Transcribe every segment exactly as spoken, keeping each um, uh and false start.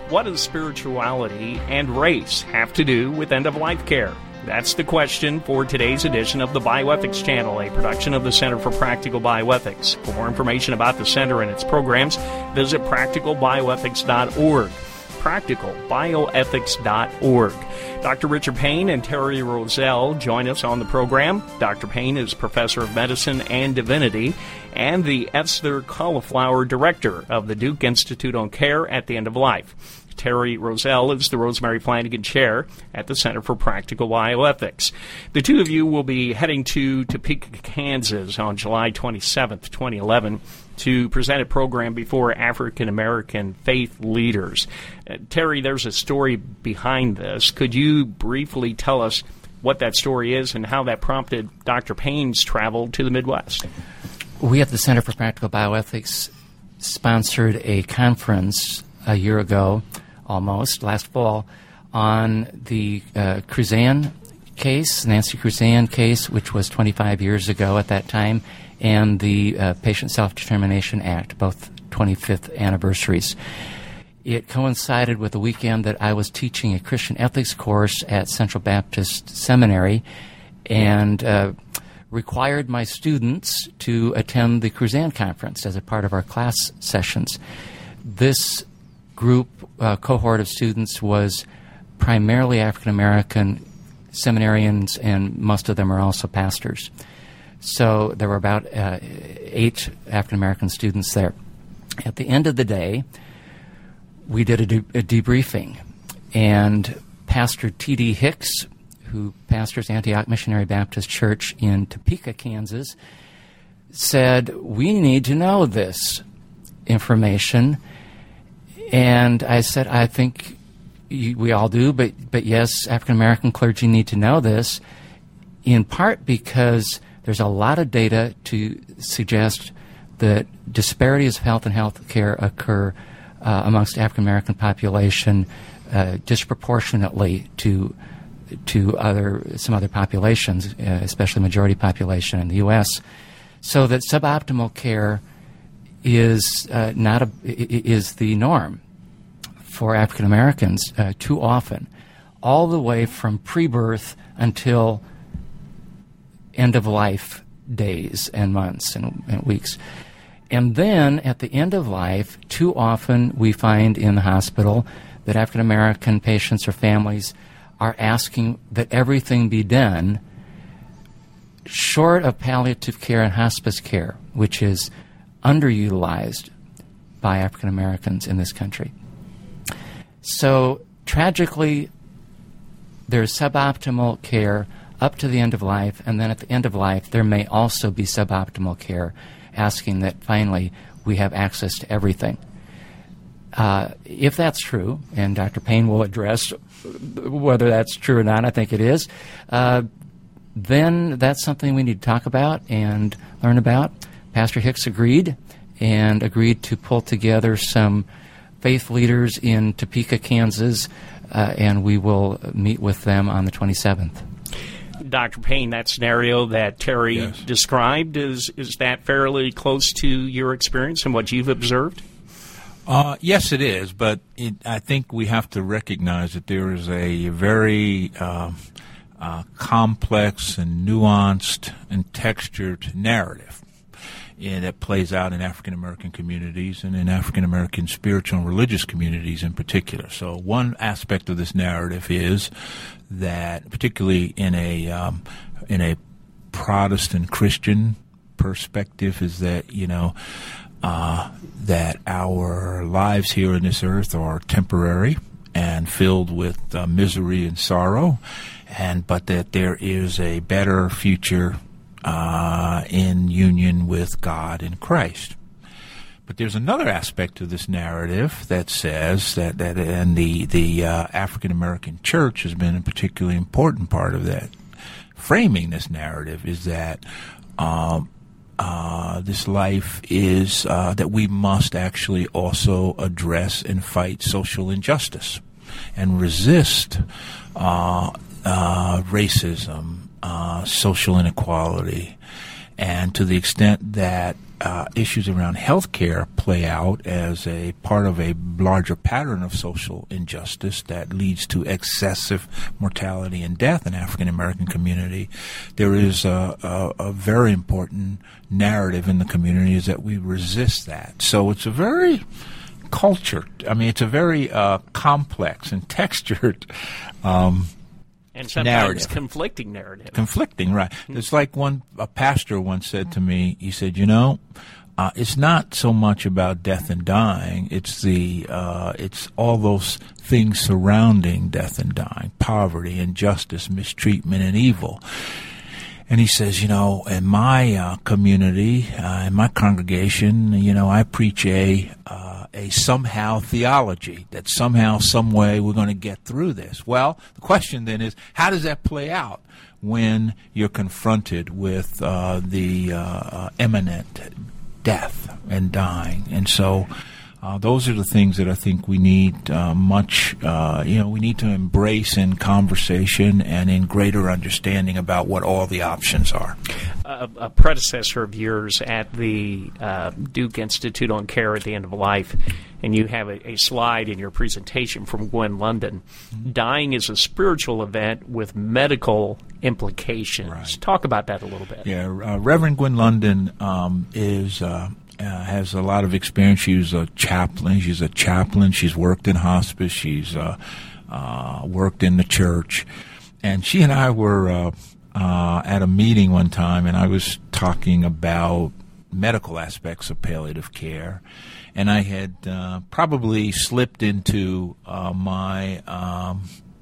What does spirituality and race have to do with end-of-life care? That's the question for today's edition of the Bioethics Channel, a production of the Center for Practical Bioethics. For more information about the Center and its programs, visit practical bioethics dot org. practical bioethics dot org. Doctor Richard Payne and Terry Roselle join us on the program. Doctor Payne is Professor of Medicine and Divinity and the Esther Cauliflower Director of the Duke Institute on Care at the End of Life. Terry Roselle is the Rosemary Flanagan Chair at the Center for Practical Bioethics. The two of you will be heading to Topeka, Kansas on July twenty-seventh, twenty eleven to present a program before African-American faith leaders. Uh, Terry, there's a story behind this. Could you briefly tell us what that story is and how that prompted Doctor Payne's travel to the Midwest? We at the Center for Practical Bioethics sponsored a conference a year ago, almost, last fall, on the uh, Cruzan case, Nancy Cruzan case, which was twenty-five years ago at that time, and the uh, Patient Self-Determination Act, both twenty-fifth anniversaries. It coincided with the weekend that I was teaching a Christian ethics course at Central Baptist Seminary and uh, required my students to attend the Cruzan conference as a part of our class sessions. This group, uh, cohort of students was primarily African-American seminarians, and most of them are also pastors. So there were about uh, eight African-American students there. At the end of the day, we did a, de- a debriefing, and Pastor T D Hicks, who pastors Antioch Missionary Baptist Church in Topeka, Kansas, said, "We need to know this information." And I said, I think you, we all do, but, but yes, African-American clergy need to know this, in part because there's a lot of data to suggest that disparities of health and health care occur uh, amongst the African-American population uh, disproportionately to to other some other populations, uh, especially majority population in the U S, so that suboptimal care is uh, not a, is the norm for African Americans uh, too often, all the way from pre-birth until end of life days and months and, and weeks. And then at the end of life, too often we find in the hospital that African American patients or families are asking that everything be done short of palliative care and hospice care, which is underutilized by African Americans in this country. So tragically, there's suboptimal care up to the end of life, and then at the end of life, there may also be suboptimal care, asking that finally we have access to everything. Uh, if that's true, and Doctor Payne will address whether that's true or not, I think it is, uh, then that's something we need to talk about and learn about. Pastor Hicks agreed, and agreed to pull together some faith leaders in Topeka, Kansas, uh, and we will meet with them on the twenty-seventh. Doctor Payne, that scenario that Terry yes. described, is is that fairly close to your experience and what you've observed? Uh, yes, it is, but it, I think we have to recognize that there is a very uh, uh, complex and nuanced and textured narrative and that plays out in African-American communities and in African-American spiritual and religious communities in particular. So one aspect of this narrative is that, particularly in a um, in a Protestant Christian perspective, is that, you know, uh, that our lives here on this earth are temporary and filled with uh, misery and sorrow, and but that there is a better future Uh, in union with God in Christ. But there's another aspect to this narrative that says that, that and the, the uh, African-American church has been a particularly important part of that. Framing this narrative is that um, uh, this life is uh, that we must actually also address and fight social injustice and resist uh, uh, racism, Uh, social inequality, and to the extent that uh, issues around health care play out as a part of a larger pattern of social injustice that leads to excessive mortality and death in African American community, there is a, a, a very important narrative in the community is that we resist that. So it's a very cultured, I mean, it's a very uh, complex and textured um And sometimes narrative. conflicting narrative. Conflicting, right. Mm-hmm. It's like one, a pastor once said to me, he said, you know, uh, it's not so much about death and dying, it's the, uh, it's all those things surrounding death and dying, poverty, injustice, mistreatment, and evil. And he says, you know, in my uh, community, uh, in my congregation, you know, I preach a uh, a somehow theology, that somehow, some way we're going to get through this. Well, the question then is, how does that play out when you're confronted with uh, the uh, imminent death and dying? And so Uh, those are the things that I think we need uh, much, uh, you know, we need to embrace in conversation and in greater understanding about what all the options are. A, a predecessor of yours at the uh, Duke Institute on Care at the End of Life, and you have a, a slide in your presentation from Gwen London. Mm-hmm. Dying is a spiritual event with medical implications. Right. Talk about that a little bit. Yeah, uh, Reverend Gwen London um, is... Uh, Uh, has a lot of experience. She's a chaplain. She's a chaplain. She's worked in hospice. She's uh, uh, worked in the church. And she and I were uh, uh, at a meeting one time, and I was talking about medical aspects of palliative care. And I had uh, probably slipped into uh, my um,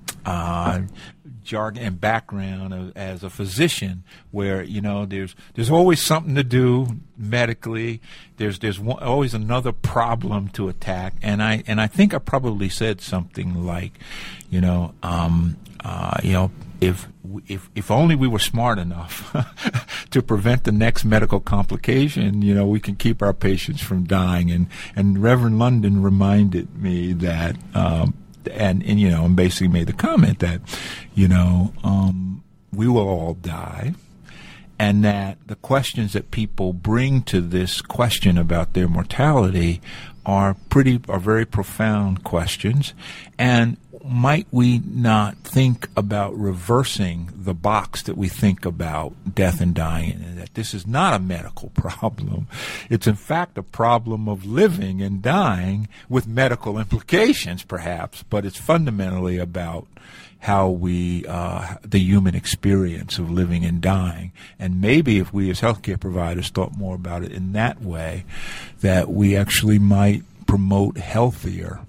uh, jargon and background of, as a physician, where you know there's there's always something to do medically. There's there's one, always another problem to attack, and I and I think I probably said something like, you know, um, uh, you know, if if if only we were smart enough to prevent the next medical complication, you know, we can keep our patients from dying. And and Reverend London reminded me that. Um, And, and, you know, and basically made the comment that, you know, um, we will all die, and that the questions that people bring to this question about their mortality are pretty, are very profound questions. And might we not think about reversing the box that we think about death and dying, and that this is not a medical problem. It's in fact a problem of living and dying with medical implications, perhaps, but it's fundamentally about how we, uh, the human experience of living and dying. And maybe if we as healthcare providers thought more about it in that way, that we actually might promote healthier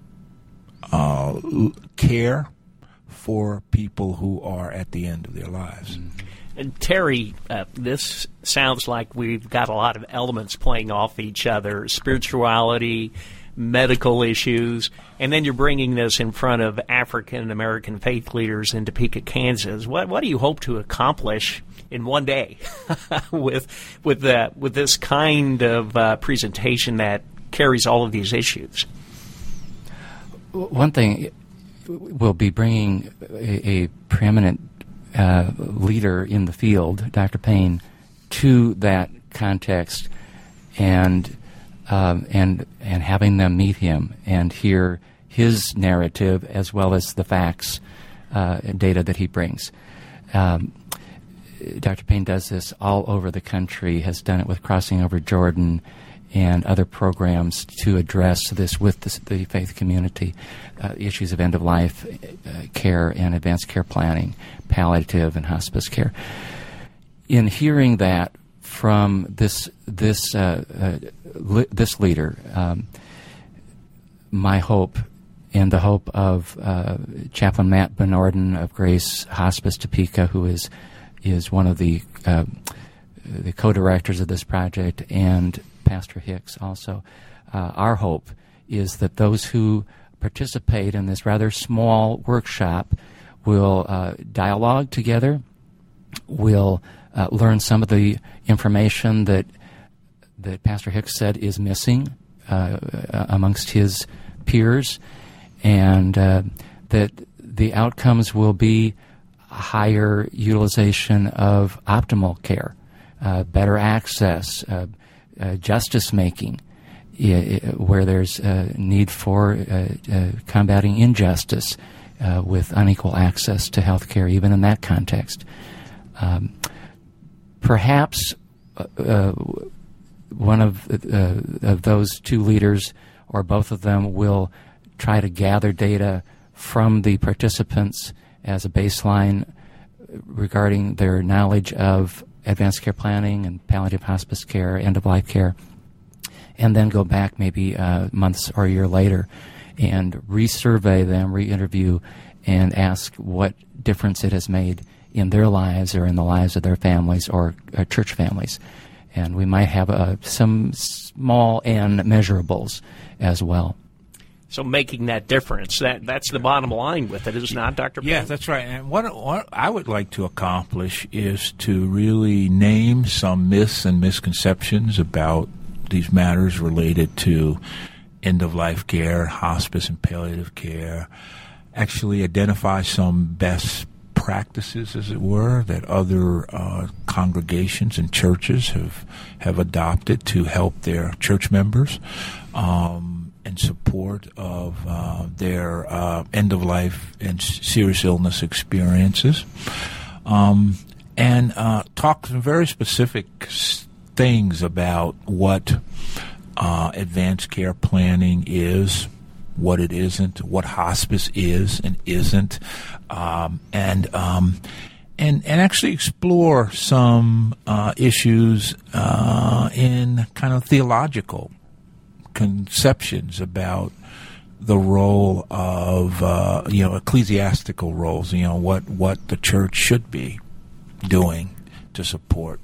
Uh, care for people who are at the end of their lives. And Terry, uh, this sounds like we've got a lot of elements playing off each other, spirituality, medical issues, and then you're bringing this in front of African-American faith leaders in Topeka, Kansas. What, what do you hope to accomplish in one day with with the, with this kind of uh, presentation that carries all of these issues? One thing, we'll be bringing a, a preeminent uh, leader in the field, Doctor Payne, to that context, and um, and and having them meet him and hear his narrative as well as the facts uh, and data that he brings. Um, Doctor Payne does this all over the country. Has done it with Crossing Over Jordan and other programs to address this with the, the faith community, uh, issues of end-of-life uh, care and advanced care planning, palliative and hospice care. In hearing that from this this uh, uh, li- this leader, um, my hope and the hope of uh, Chaplain Matt Benorden of Grace Hospice Topeka, who is is one of the uh, the co-directors of this project, and Pastor Hicks also. Uh, our hope is that those who participate in this rather small workshop will uh, dialogue together, will uh, learn some of the information that that Pastor Hicks said is missing uh, amongst his peers, and uh, that the outcomes will be higher utilization of optimal care. uh, better access, uh, uh, justice making, I- I- where there's a need for uh, uh, combating injustice uh, with unequal access to health care, even in that context. Um, perhaps uh, one of uh, of those two leaders or both of them will try to gather data from the participants as a baseline regarding their knowledge of advanced care planning and palliative hospice care, end-of-life care, and then go back maybe uh, months or a year later and resurvey them, re-interview, and ask what difference it has made in their lives or in the lives of their families or uh, church families. And we might have uh, some small n measurables as well. So making that difference, that that's the bottom line with it, is it not, Doctor Payne? Yeah, that's right. And what, what I would like to accomplish is to really name some myths and misconceptions about these matters related to end-of-life care, hospice and palliative care, actually identify some best practices, as it were, that other uh, congregations and churches have have adopted to help their church members um, in support of uh, their uh, end-of-life and serious illness experiences, um, and uh, talk some very specific things about what uh, advanced care planning is, what it isn't, what hospice is and isn't, um, and um, and and actually explore some uh, issues uh, in kind of theological conceptions about the role of uh, you know ecclesiastical roles, you know what what the church should be doing to support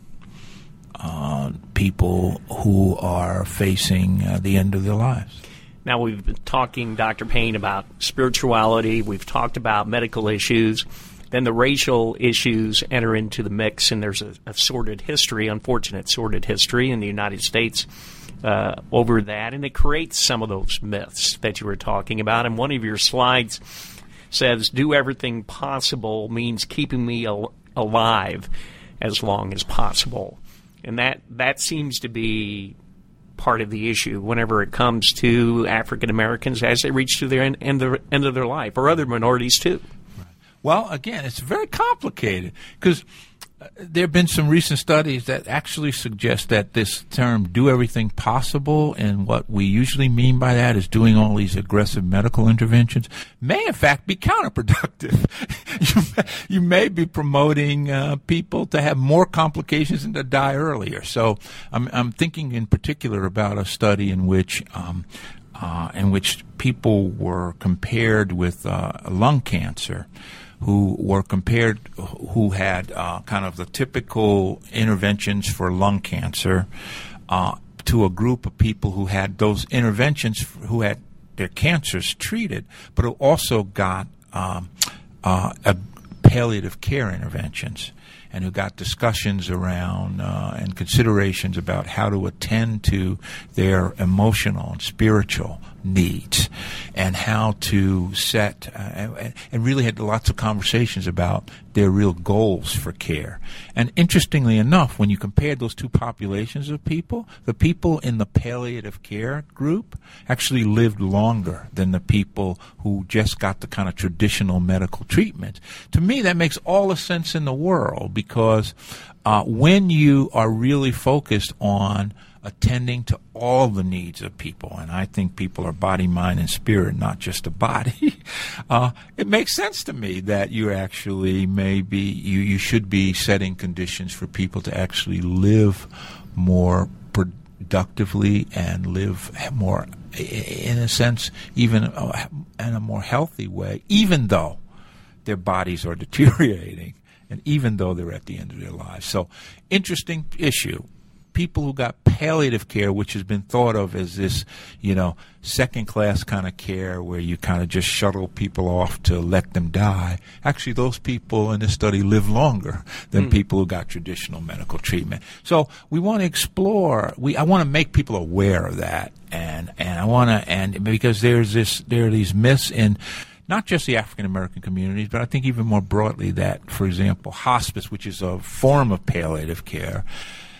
uh, people who are facing uh, the end of their lives. Now, we've been talking, Doctor Payne, about spirituality. We've talked about medical issues. Then the racial issues enter into the mix, and there's a, a sordid history, unfortunate sordid history in the United States uh, over that, and it creates some of those myths that you were talking about. And one of your slides says, do everything possible means keeping me al- alive as long as possible. And that, that seems to be part of the issue whenever it comes to African Americans as they reach to their end, end, of, end of their life, or other minorities too. Well, again, it's very complicated because uh, there have been some recent studies that actually suggest that this term, do everything possible, and what we usually mean by that is doing all these aggressive medical interventions, may in fact be counterproductive. you, may, you may be promoting uh, people to have more complications and to die earlier. So I'm, I'm thinking in particular about a study in which um, uh, in which people were compared with uh, lung cancer, who were compared, who had uh, kind of the typical interventions for lung cancer, uh, to a group of people who had those interventions, who had their cancers treated, but who also got um, uh, a palliative care interventions, and who got discussions around uh, and considerations about how to attend to their emotional and spiritual needs, and how to set uh, and, and really had lots of conversations about their real goals for care. And interestingly enough, when you compared those two populations of people, the people in the palliative care group actually lived longer than the people who just got the kind of traditional medical treatment. To me, that makes all the sense in the world, because uh, when you are really focused on attending to all the needs of people, and I think people are body, mind, and spirit, not just a body, uh, it makes sense to me that you actually maybe, you, you should be setting conditions for people to actually live more productively and live more, in a sense, even in a more healthy way, even though their bodies are deteriorating and even though they're at the end of their lives. So, interesting issue. People who got palliative care, which has been thought of as this, you know, second-class kind of care where you kind of just shuttle people off to let them die. Actually, those people in this study live longer than mm. people who got traditional medical treatment. So we want to explore. We I want to make people aware of that, and and I want to and because there's this there are these myths in not just the African American communities, but I think even more broadly that, for example, hospice, which is a form of palliative care,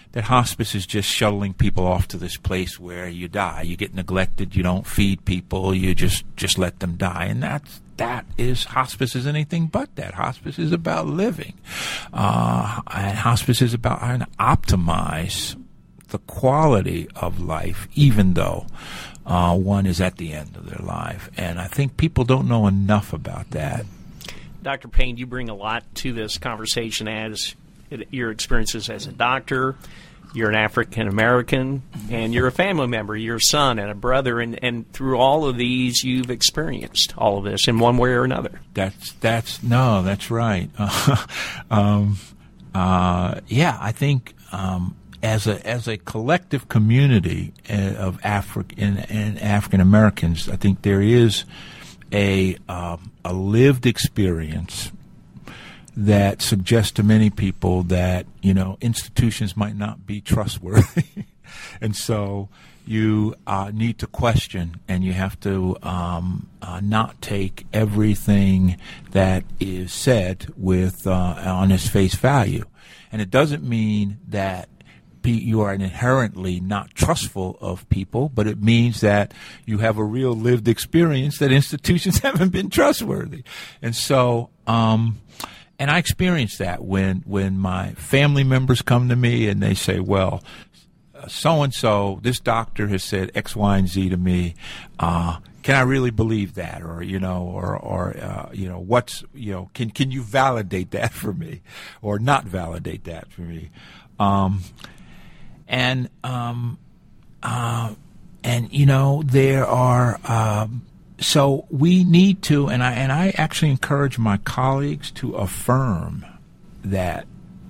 that hospice is just shuttling people off to this place where you die. You get neglected. You don't feed people. You just, just let them die. And that's, that is, hospice is anything but that. Hospice is about living. Uh, and hospice is about trying to optimize the quality of life, even though uh, one is at the end of their life. And I think people don't know enough about that. Doctor Payne, you bring a lot to this conversation as your experiences as a doctor. You're an African-American, and you're a family member. You're a son and a brother, and, and through all of these, you've experienced all of this in one way or another. That's, that's no, that's right. Uh, um, uh, yeah, I think um, as a as a collective community of African and African Americans, I think there is a um, a lived experience that suggests to many people that, you know, institutions might not be trustworthy. And so you uh, need to question, and you have to um, uh, not take everything that is said with uh, on its face value. And it doesn't mean that you are inherently not trustful of people, but it means that you have a real lived experience that institutions haven't been trustworthy. And so, um, and I experience that when, when my family members come to me and they say, well, so-and-so, this doctor has said X, Y, and Z to me. Uh, can I really believe that? Or, you know, or, or, uh, you know, what's, you know, can, can you validate that for me or not validate that for me? Um, and, um, uh, and, you know, there are, um, so we need to, and I, and I actually encourage my colleagues to affirm that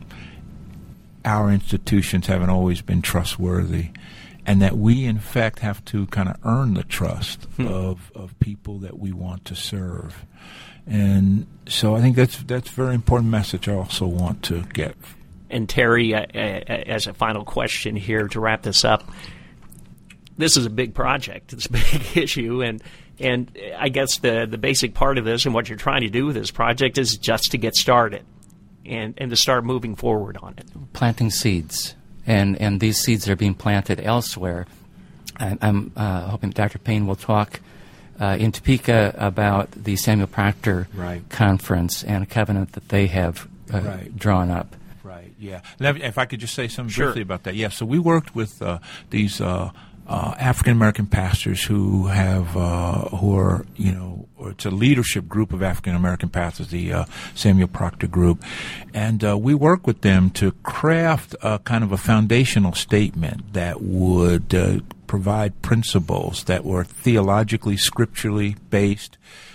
our institutions haven't always been trustworthy, and that we, in fact, have to kind of earn the trust hmm. of, of people that we want to serve. And so I think that's that's a very important message I also want to get. And Terry, uh, uh, as a final question here to wrap this up, this is a big project. It's a big issue, and and I guess the, the basic part of this and what you're trying to do with this project is just to get started and, and to start moving forward on it. Planting seeds, and, and these seeds are being planted elsewhere. I, I'm uh, hoping Doctor Payne will talk uh, in Topeka about the Samuel Proctor right. Conference and a covenant that they have uh, right. drawn up. Right, yeah. And if I could just say something sure. briefly about that. Yeah, so we worked with uh, these uh, uh, African-American pastors who have, uh, who are, you know, or it's a leadership group of African-American pastors, the uh, Samuel Proctor Group. And uh, we work with them to craft a kind of a foundational statement that would uh, provide principles that were theologically, scripturally based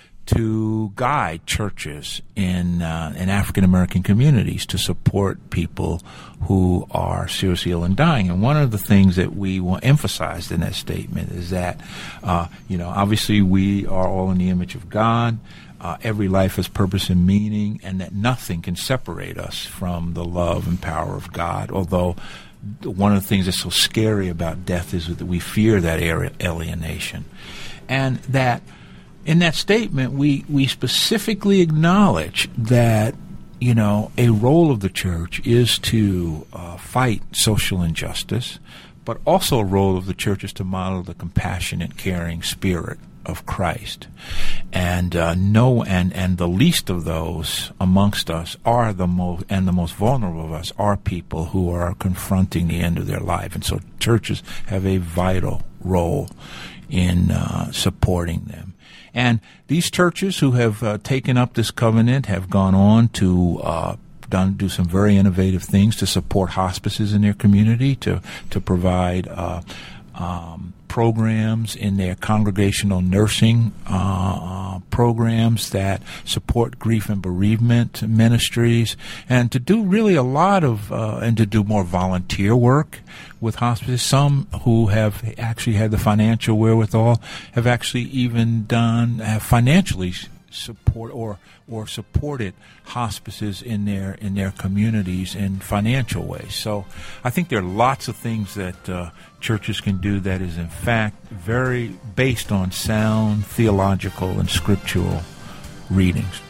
to guide churches in uh, in African American communities to support people who are seriously ill and dying. And one of the things that we want emphasized in that statement is that, uh, you know, obviously we are all in the image of God. Uh, every life has purpose and meaning, and that nothing can separate us from the love and power of God. Although one of the things that's so scary about death is that we fear that alienation, and that. In that statement, we, we specifically acknowledge that, you know, a role of the church is to uh, fight social injustice, but also a role of the church is to model the compassionate, caring spirit of Christ. And uh, no, and, and the least of those amongst us are the most, and the most vulnerable of us are people who are confronting the end of their life. And so churches have a vital role in uh, supporting them. And these churches who have uh, taken up this covenant have gone on to uh, done do some very innovative things to support hospices in their community, to to provide uh, um, programs in their congregational nursing uh, uh, programs that support grief and bereavement ministries, and to do really a lot of uh, and to do more volunteer work with hospices. Some who have actually had the financial wherewithal have actually even done have financially support or or supported hospices in their in their communities in financial ways. So I think there are lots of things that uh, churches can do that is in fact very based on sound theological and scriptural readings.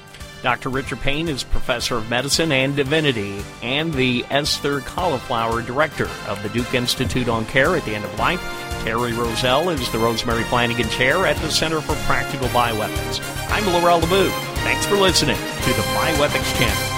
Doctor Richard Payne is Professor of Medicine and Divinity and the Esther Cauliflower Director of the Duke Institute on Care at the End of Life. Terry Roselle is the Rosemary Flanagan Chair at the Center for Practical Bioethics. I'm Laurel LeBoux. Thanks for listening to the Bioethics Channel.